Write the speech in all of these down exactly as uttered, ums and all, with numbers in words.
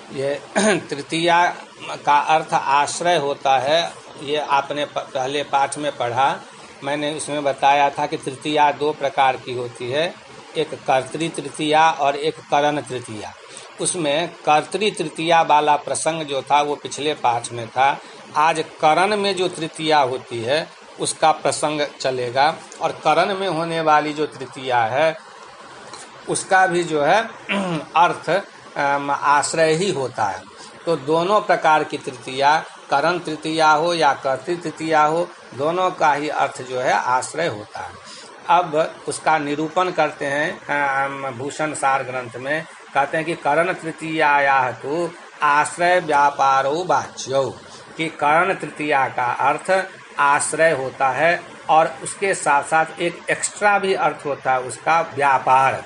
ये तृतीया का अर्थ आश्रय होता है। ये आपने पहले पाठ में पढ़ा, मैंने उसमें बताया था कि तृतीया दो प्रकार की होती है, एक कर्तृ तृतीया और एक करण तृतीया। उसमें कर्तृ तृतीया वाला प्रसंग जो था वो पिछले पाठ में था। आज करण में जो तृतीया होती है उसका प्रसंग चलेगा, और करण में होने वाली जो तृतीया है उसका भी जो है अर्थ आश्रय ही होता है। तो दोनों प्रकार की तृतीया, करण तृतीया हो या कर्तृ तृतीया हो, दोनों का ही अर्थ जो है आश्रय होता है। अब उसका निरूपण करते हैं भूषण सार ग्रंथ में, कहते हैं कि करण तृतीया तो आश्रय व्यापारो वाच्यो, कि करण तृतीया का अर्थ आश्रय होता है और उसके साथ साथ एक एक्स्ट्रा भी अर्थ होता है उसका व्यापार।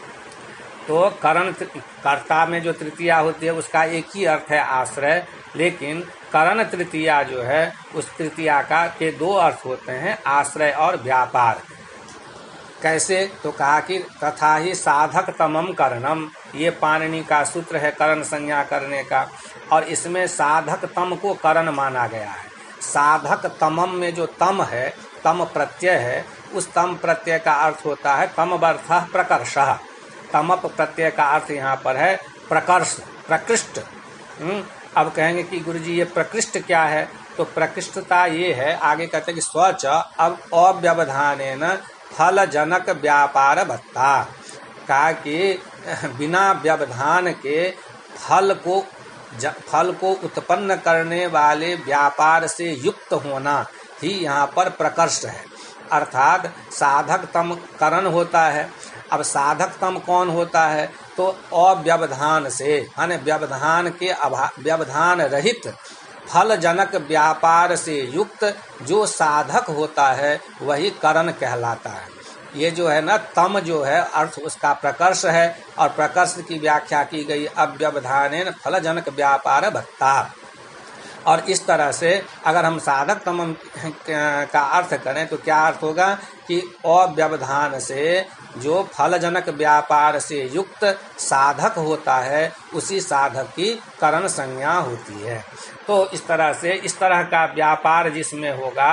तो करण कर्ता में जो तृतीया होती है उसका एक ही अर्थ है आश्रय, लेकिन करण तृतीया जो है उस तृतीया का के दो अर्थ होते हैं, आश्रय और व्यापार। कैसे? तो कहा कि तथा ही साधक तमम करणम, ये पाणिनि का सूत्र है करण संज्ञा करने का, और इसमें साधक तम को करण माना गया है। साधक तमम में जो तम है, तम प्रत्यय है, उस तम प्रत्यय का अर्थ होता है तमवर्थः प्रकर्षः। तमप प्रत्यय का अर्थ यहाँ पर है प्रकर्ष, प्रकृष्ट। अब कहेंगे कि गुरुजी ये प्रकृष्ट क्या है? तो प्रकृष्टता ये है, आगे कहते हैं कि स्वच अब अव्यवधानेन फल जनक व्यापार भत्ता, कहा कि बिना व्यवधान के फल को फल को उत्पन्न करने वाले व्यापार से युक्त होना ही यहाँ पर प्रकर्ष है। अर्थात साधक तम करण होता है। अब साधक तम कौन होता है? तो अव्यवधान से, यानी व्यवधान के अभाव, व्यवधान रहित फल जनक व्यापार से युक्त जो साधक होता है वही करण कहलाता है। ये जो है ना तम जो है अर्थ उसका प्रकर्ष है, और प्रकर्ष की व्याख्या की गई अव्यवधानेन फल जनक व्यापार भत्ता। और इस तरह से अगर हम साधक तम का अर्थ करें तो क्या अर्थ होगा कि अव्यवधान से जो फल जनक व्यापार से युक्त साधक होता है उसी साधक की करण संज्ञा होती है। तो इस तरह से इस तरह का व्यापार जिसमें होगा,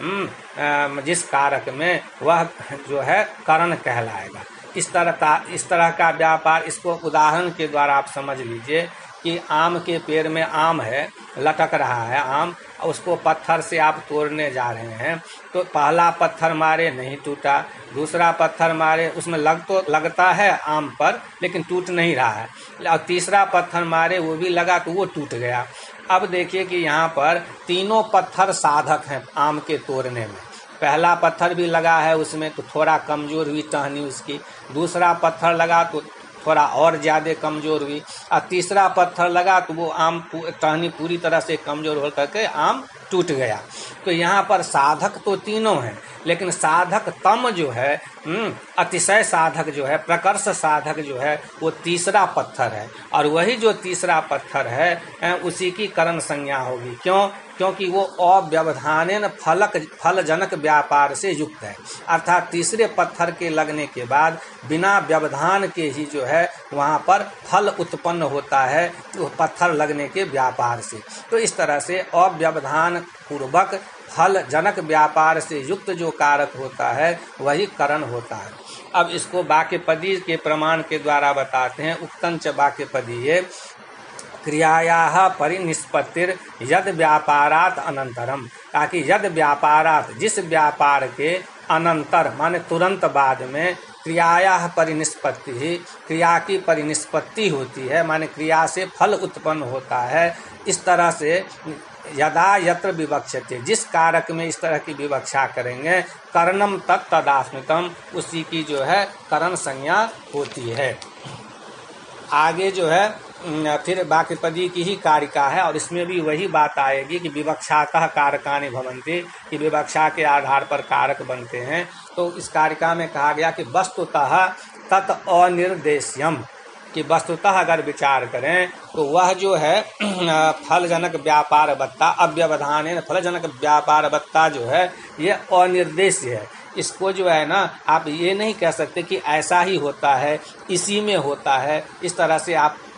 जिस कारक में, वह जो है करण कहलाएगा। इस तरह का इस तरह का व्यापार, इसको उदाहरण के द्वारा आप समझ लीजिए कि आम के पेड़ में आम है, लटक रहा है आम, उसको पत्थर से आप तोड़ने जा रहे हैं, तो पहला पत्थर मारे नहीं टूटा, दूसरा पत्थर मारे उसमें लग तो लगता है आम पर लेकिन टूट नहीं रहा है, और तीसरा पत्थर मारे वो भी लगा तो वो टूट गया। अब देखिए कि यहाँ पर तीनों पत्थर साधक हैं आम के तोड़ने में। पहला पत्थर भी लगा है उसमें तो थोड़ा कमजोर हुई टहनी उसकी, दूसरा पत्थर लगा तो थोड़ा और ज्यादा कमजोर हुई, और तीसरा पत्थर लगा तो वो आम टहनी पूरी तरह से कमजोर होकर के आम टूट गया। तो यहाँ पर साधक तो तीनों हैं, लेकिन साधक तम जो है, अतिशय साधक जो है, प्रकर्ष साधक जो है, वो तीसरा पत्थर है, और वही जो तीसरा पत्थर है उसी की करण संज्ञा होगी। क्यों? क्योंकि वो अव्यवधानेन फलक फल जनक व्यापार से युक्त है। अर्थात तीसरे पत्थर के लगने के बाद बिना व्यवधान के ही जो है वहाँ पर फल उत्पन्न होता है, वो पत्थर लगने के व्यापार से। तो इस तरह से अव्यवधान पूर्वक फल जनक व्यापार से युक्त जो कारक होता है वही करण होता है। अब इसको वाक्यपदी के प्रमाण के द्वारा बताते हैं। उक्तंच वाक्यपदीये क्रियायाः परिनिष्पत्तिर यद व्यापारात अनंतरम, ताकि यद व्यापारात, जिस व्यापार के अनंतर माने तुरंत बाद में, क्रियायाः परिनिष्पत्ति ही, क्रिया की परिनिष्पत्ति होती है, माने क्रिया से फल उत्पन्न होता है। इस तरह से यदा यत्र विवक्ष्यते, जिस कारक में इस तरह की विवक्षा करेंगे, कर्णम तत्तदास्मितम, उसी की जो है करण संज्ञा होती है। आगे जो है फिर वाक्यपदी की ही कारिका है, और इसमें भी वही बात आएगी कि विवक्षातः कारकानि भवन्ति, कि विवक्षा के आधार पर कारक बनते हैं। तो इस कारिका में कहा गया कि वस्तुतः तत् अनिर्देश्यम, कि वस्तुतः अगर विचार करें तो वह जो है फलजनक व्यापार बत्ता, अव्यवधानेन फलजनक व्यापार बत्ता जो है ये अनिर्देश्य है। इसको जो है ना आप ये नहीं कह सकते कि ऐसा ही होता है, इसी में होता है, इस तरह से आप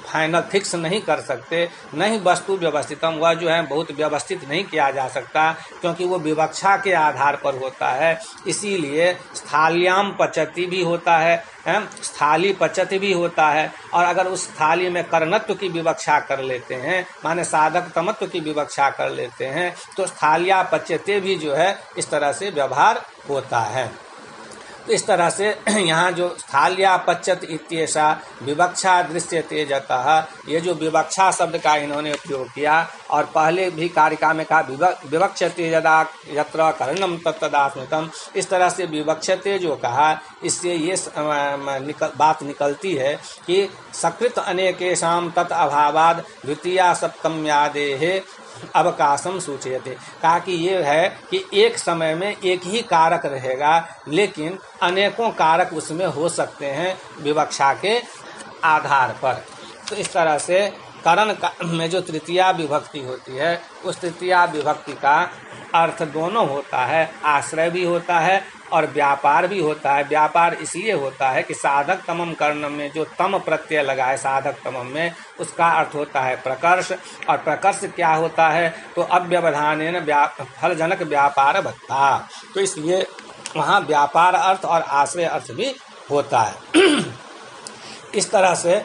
फाइनल फिक्स नहीं कर सकते, नहीं वस्तु व्यवस्थितम, वह जो है बहुत व्यवस्थित नहीं किया जा सकता, क्योंकि वो विवक्षा के आधार पर होता है। इसीलिए स्थाल्याम पचति भी होता है, स्थाली पचति भी होता है, और अगर उस स्थाली में कर्णत्व की विवक्षा कर लेते हैं, माने साधक तमत्व की विवक्षा कर लेते हैं, तो स्थाल्या पचते भी जो है इस तरह से व्यवहार होता है। तो इस तरह से यहाँ जो स्थाल्या पच्यत इत्येषा विवक्षा दृश्यते जतः, ये जो विवक्षा शब्द का इन्होंने उपयोग किया, और पहले भी कारिका में कहा विवक्षते यदा यत्र कर्णम तत्तदास्मृतम, इस तरह से विवक्षते जो कहा, इससे ये निकल, बात निकलती है कि सकृत अनेकेषां तत् अभावाद द्वितीया सप्तम्यादेः अवकाशम सूचयते, कहा कि ये है कि एक समय में एक ही कारक रहेगा, लेकिन अनेकों कारक उसमें हो सकते हैं विवक्षा के आधार पर। तो इस तरह से करण में जो तृतीया विभक्ति होती है, उस तृतीया विभक्ति का अर्थ दोनों होता है, आश्रय भी होता है और व्यापार भी होता है। व्यापार इसलिए होता है कि साधक तमम कर्ण में जो तम प्रत्यय लगा है साधक तमम में, उसका अर्थ होता है प्रकर्ष, और प्रकर्ष क्या होता है, तो अव्यवधानेन फलजनक व्यापार बता, तो इसलिए वहाँ व्यापार अर्थ और आश्रय अर्थ भी होता है। इस तरह से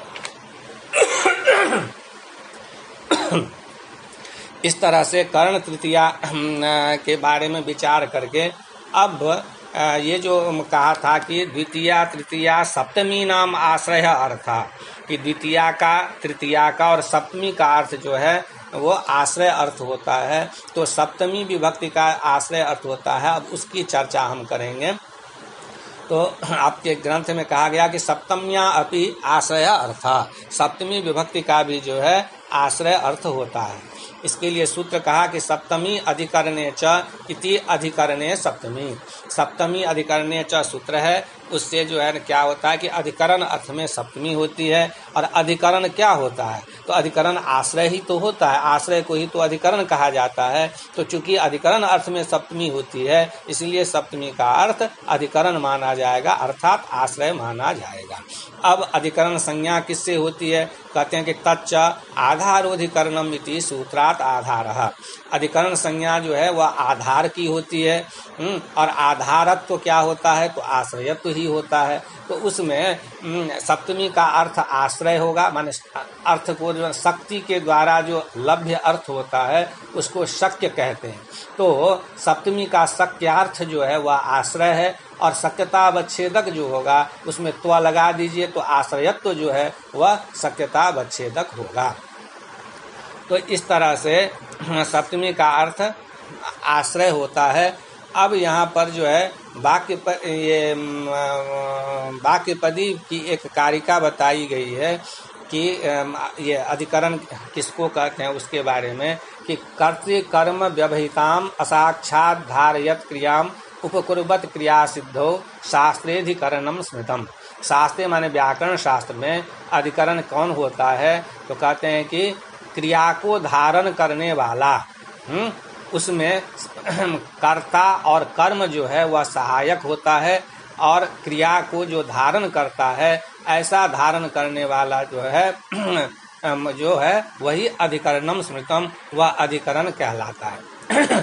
इस तरह से कर्ण तृतीया के बारे में विचार करके अब ये जो कहा था कि द्वितीया तृतीया सप्तमी नाम आश्रय अर्थ, कि द्वितीया का तृतीया का और सप्तमी का अर्थ जो है वो आश्रय अर्थ होता है, तो सप्तमी विभक्ति का आश्रय अर्थ होता है। अब उसकी चर्चा हम करेंगे। तो आपके ग्रंथ में कहा गया कि सप्तम्या अपि आश्रय अर्थ, सप्तमी विभक्ति का भी जो है आश्रय अर्थ होता है। इसके लिए सूत्र कहा कि सप्तमी अधिकरणे च इति अधिकरणे सप्तमी, सप्तमी अधिकरणे च सूत्र है, उससे जो है क्या होता है कि अधिकरण अर्थ में सप्तमी होती है। और अधिकरण क्या होता है, तो अधिकरण आश्रय ही तो होता है, आश्रय को ही तो अधिकरण कहा जाता है। तो चूंकि अधिकरण अर्थ में सप्तमी होती है, इसलिए सप्तमी का अर्थ अधिकरण माना जाएगा, अर्थात आश्रय माना जाएगा। अब अधिकरण संज्ञा किससे होती है, कहते हैं कि तच्च आधारोधिकरणम इति सूत्रात् आधारः, अधिकरण संज्ञा जो है वह आधार की होती है, और आधारत्व तो क्या होता है, तो आश्रयत्व ही होता है। तो उसमें सप्तमी का अर्थ आश्रय होगा, माने अर्थ को जो शक्ति के द्वारा जो लभ्य अर्थ होता है उसको शक्य कहते हैं। तो सप्तमी का शक्यार्थ जो है वह आश्रय है, और शक्यता वच्छेदक जो होगा उसमें त्व लगा दीजिए, तो आश्रयत्व जो है वह शक्यता वच्छेदक होगा। तो इस तरह से सप्तमी का अर्थ आश्रय होता है। अब यहाँ पर जो है वाक्य पर ये वाक्यपदी की एक कारिका बताई गई है कि ये अधिकरण किसको कहते हैं उसके बारे में, कि कर्तृ कर्म व्यवहिताम असाक्षात् धारयत क्रियाम उपकुर्वत क्रिया सिद्धो शास्त्रेधिकरणम स्मृतम। शास्त्रे माने व्याकरण शास्त्र में अधिकरण कौन होता है, तो कहते हैं कि क्रिया को धारण करने वाला, हम्म उसमें कर्ता और कर्म जो है वह सहायक होता है, और क्रिया को जो धारण करता है ऐसा धारण करने वाला जो है जो है वही अधिकरणम स्मृतम, वह अधिकरण कहलाता है।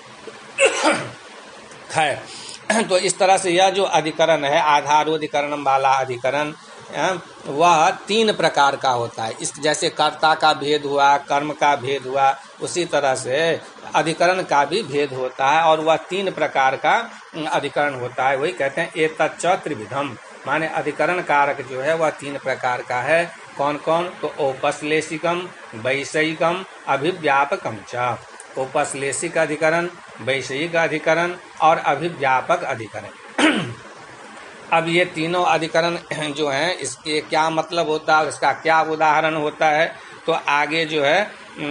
है तो इस तरह से यह जो अधिकरण है आधारोधिकरणम वाला अधिकरण वह तीन प्रकार का होता है। इस जैसे कर्ता का भेद हुआ, कर्म का भेद हुआ, उसी तरह से अधिकरण का भी भेद होता है, और वह तीन प्रकार का अधिकरण होता है। वही कहते हैं एतच्च त्रिविधम, माने अधिकरण कारक जो है वह तीन प्रकार का है। कौन कौन, तो औपश्लेषिकम, वैषयिकम, अभिव्यापकम च। औपश्लेषिक अधिकरण, वैषयिक अधिकरण और अभिव्यापक अधिकरण। अब ये तीनों अधिकरण जो हैं इसके क्या मतलब होता है और इसका क्या उदाहरण होता है, तो आगे जो है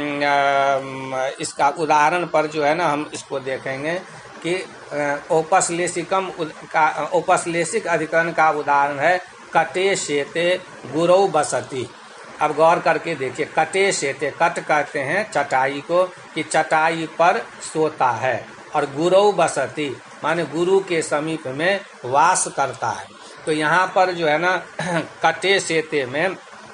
इसका उदाहरण पर जो है ना हम इसको देखेंगे कि औपश्लेषिकम का औपश्लेषिक अधिकरण का उदाहरण है कटे शेते गुरौ बसती। अब गौर करके देखिए, कटे शेते, कट कहते हैं चटाई को, कि चटाई पर सोता है, और गुरौ बसती माने गुरु के समीप में वास करता है। तो यहाँ पर जो है ना कटे शेते में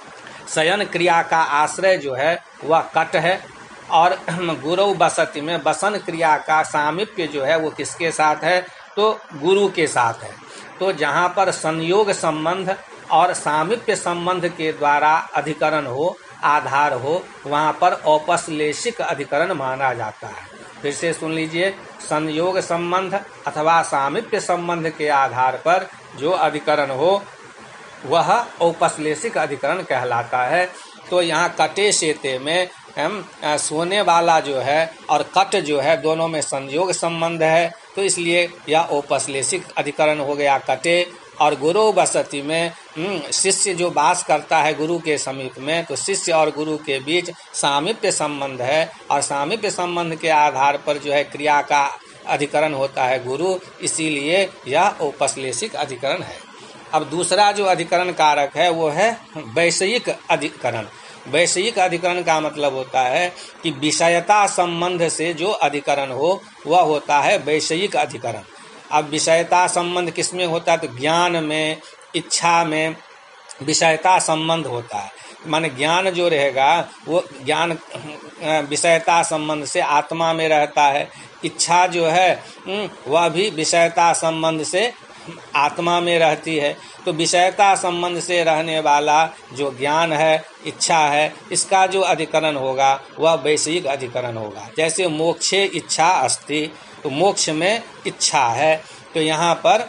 शयन क्रिया का आश्रय जो है वह कट है, और गुरु बसति में बसन क्रिया का सामीप्य जो है वो किसके साथ है, तो गुरु के साथ है। तो जहाँ पर संयोग संबंध और सामीप्य संबंध के द्वारा अधिकरण हो, आधार हो, वहाँ पर औपश्लेषिक अधिकरण माना जाता है। फिर से सुन लीजिए, संयोग संबंध अथवा सामीप्य संबंध के आधार पर जो अधिकरण हो वह औपश्लेषिक अधिकरण कहलाता है। तो यहाँ कटे शेते में हम सोने वाला जो है और कट जो है दोनों में संयोग संबंध है, तो इसलिए यह औपश्लेषिक अधिकरण हो गया कटे। और गुरु बसति में शिष्य जो वास करता है गुरु के समीप में, तो शिष्य और गुरु के बीच सामीप्य संबंध है, और सामीप्य संबंध के आधार पर जो है क्रिया का अधिकरण होता है गुरु, इसीलिए यह औपश्लेषिक अधिकरण है। अब दूसरा जो अधिकरण कारक है वो है वैषयिक अधिकरण। वैषयिक अधिकरण का मतलब होता है कि विषयता संबंध से जो अधिकरण हो वह होता है वैषयिक अधिकरण। अब विषयता संबंध किसमें होता है, तो ज्ञान में, इच्छा में विषयता संबंध होता है। माने ज्ञान जो रहेगा वो ज्ञान विषयता संबंध से आत्मा में रहता है, इच्छा जो है वह भी विषयता संबंध से आत्मा में रहती है। तो विषयता संबंध से रहने वाला जो ज्ञान है, इच्छा है, इसका जो अधिकरण होगा वह वैषयिक अधिकरण होगा। जैसे मोक्षे इच्छा अस्ति, तो मोक्ष में इच्छा है, तो यहाँ पर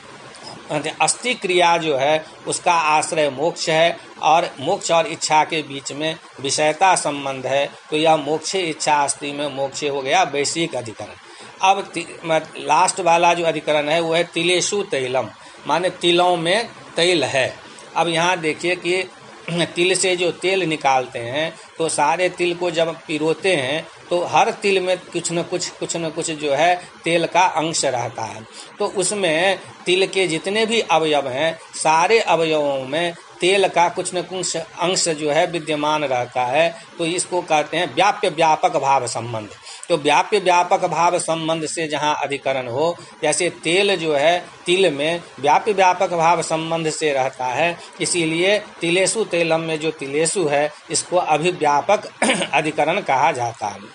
अस्ति क्रिया जो है उसका आश्रय मोक्ष है, और मोक्ष और इच्छा के बीच में विषयता संबंध है, तो यह मोक्षे इच्छा अस्ति में मोक्ष हो गया वैषयिक अधिकरण। अब लास्ट वाला जो अधिकरण है वो है तिलेषु तैलम, माने तिलों में तेल है। अब यहाँ देखिए कि तिल से जो तेल निकालते हैं, तो सारे तिल को जब पिरोते हैं तो हर तिल में कुछ न कुछ कुछ न कुछ जो है तेल का अंश रहता है। तो उसमें तिल के जितने भी अवयव हैं, सारे अवयवों में तेल का कुछ न कुछ अंश जो है विद्यमान रहता है, तो इसको कहते हैं व्याप्य व्यापक भाव संबंध। तो व्याप्य व्यापक भाव संबंध से जहाँ अधिकरण हो, जैसे तेल जो है तिल में व्याप्य व्यापक भाव संबंध से रहता है, इसीलिए तिलेषु तेलम में जो तिलेषु है इसको अभिव्यापक अधिकरण कहा जाता है।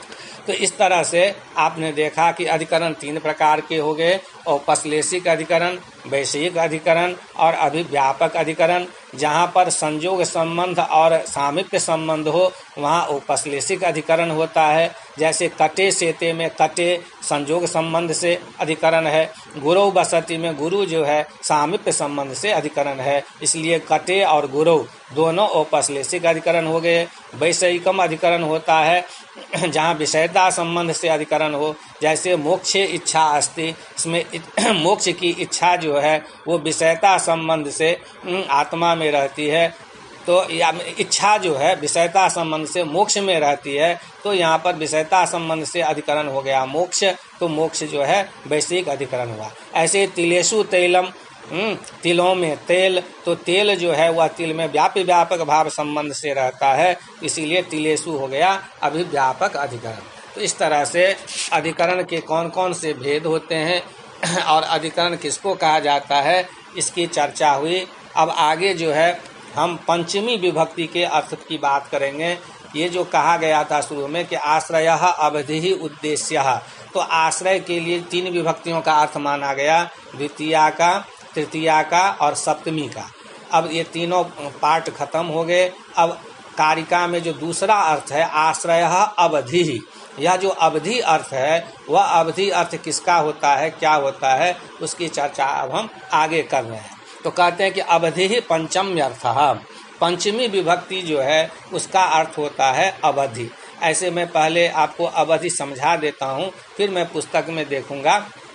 तो इस तरह से आपने देखा कि अधिकरण तीन प्रकार के हो गए, औपश्लेषिक अधिकरण, वैषयिक अधिकरण और अभिव्यापक अधिकरण। जहाँ पर संयोग संबंध और सामीप्य संबंध हो वहाँ औपश्लेषिक अधिकरण होता है। जैसे कटे सेते में कटे संयोग संबंध से अधिकरण है, गुरु बसति में गुरु जो है सामीप्य संबंध से अधिकरण है, इसलिए कटे और गुरु दोनों औपश्लेषिक अधिकरण हो गए। वैषयिकम अधिकरण होता है जहाँ विषयता संबंध से अधिकरण हो, जैसे मोक्षे इच्छा अस्ति, इसमें मोक्ष की इच्छा जो है वो विषयता संबंध से आत्मा में रहती है, तो या इच्छा जो है विषयता संबंध से मोक्ष में रहती है, तो यहाँ पर विषयता संबंध से अधिकरण हो गया मोक्ष, तो मोक्ष जो है वैषयिक अधिकरण हुआ। ऐसे तिलेषु तैलम, तिलों में तेल, तो तेल जो है वह तिल में व्याप्य व्यापक भाव संबंध से रहता है, इसीलिए तिलेषु हो गया अभिव्यापक अधिकरण। तो इस तरह से अधिकरण के कौन कौन से भेद होते हैं और अधिकरण किसको कहा जाता है इसकी चर्चा हुई। अब आगे जो है हम पंचमी विभक्ति के अर्थ की बात करेंगे। ये जो कहा गया था शुरू में कि आश्रयः अवधिः उद्देश्यः, तो आश्रय के लिए तीन विभक्तियों का अर्थ माना गया, द्वितीया का, तृतीया का और सप्तमी का। अब ये तीनों पार्ट खत्म हो गए। अब कारिका में जो दूसरा अर्थ है आश्रयः अवधिः, यह जो अवधि अर्थ है वह अवधि अर्थ किसका होता है, क्या होता है, उसकी चर्चा अब हम आगे कर रहे हैं। तो कहते हैं कि अवधि ही पंचम अर्थः, पंचमी विभक्ति जो है उसका अर्थ होता है अवधि। ऐसे मैं पहले आपको अवधि समझा देता हूँ, फिर मैं पुस्तक में देखूंगा।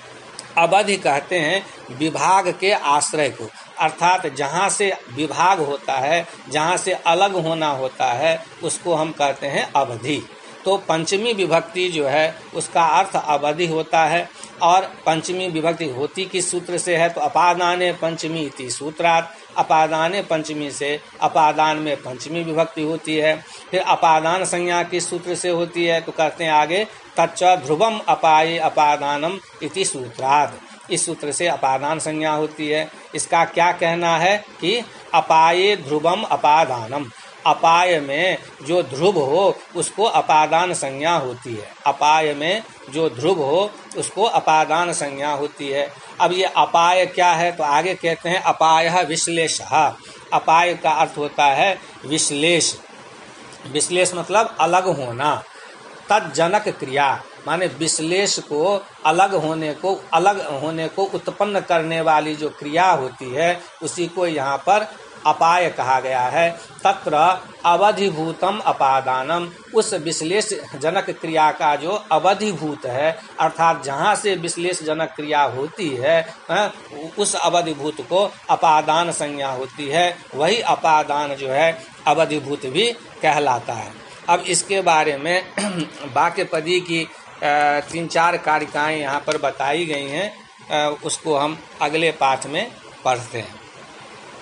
अवधि कहते हैं विभाग के आश्रय को, अर्थात जहाँ से विभाग होता है, जहाँ से अलग होना होता है, उसको हम कहते हैं अवधि। तो पंचमी विभक्ति जो है उसका अर्थ अवधि होता है। और पंचमी विभक्ति होती किस सूत्र से है, तो अपादाने पंचमी इति सूत्रात्, अपादाने पंचमी से अपादान में पंचमी विभक्ति होती है। फिर अपादान संज्ञा किस सूत्र से होती है, तो कहते हैं आगे तच्च ध्रुवम अपाये अपादानम इति सूत्रात्, इस सूत्र से अपादान संज्ञा होती है। इसका क्या कहना है कि अपाये ध्रुवम अपादानम, अपाय में जो ध्रुव हो उसको अपादान संज्ञा होती है। अपाय में जो ध्रुव हो उसको अपादान संज्ञा होती है। अब ये अपाय क्या है, तो आगे कहते हैं अपायः विश्लेषः। अपाय का अर्थ होता है विश्लेष। विश्लेष मतलब अलग होना। तज्जनक क्रिया माने विश्लेष को अलग होने को अलग होने को उत्पन्न करने वाली जो क्रिया होती है उसी को यहाँ पर अपाय कहा गया है। तत्र अवधिभूतम अपादानम, उस विश्लेष जनक क्रिया का जो अवधिभूत है अर्थात जहाँ से विश्लेष जनक क्रिया होती है उस अवधिभूत को अपादान संज्ञा होती है। वही अपादान जो है अवधिभूत भी कहलाता है। अब इसके बारे में वाक्यपदी की तीन चार कारिकाएं यहाँ पर बताई गई हैं, उसको हम अगले पाठ में पढ़ते हैं।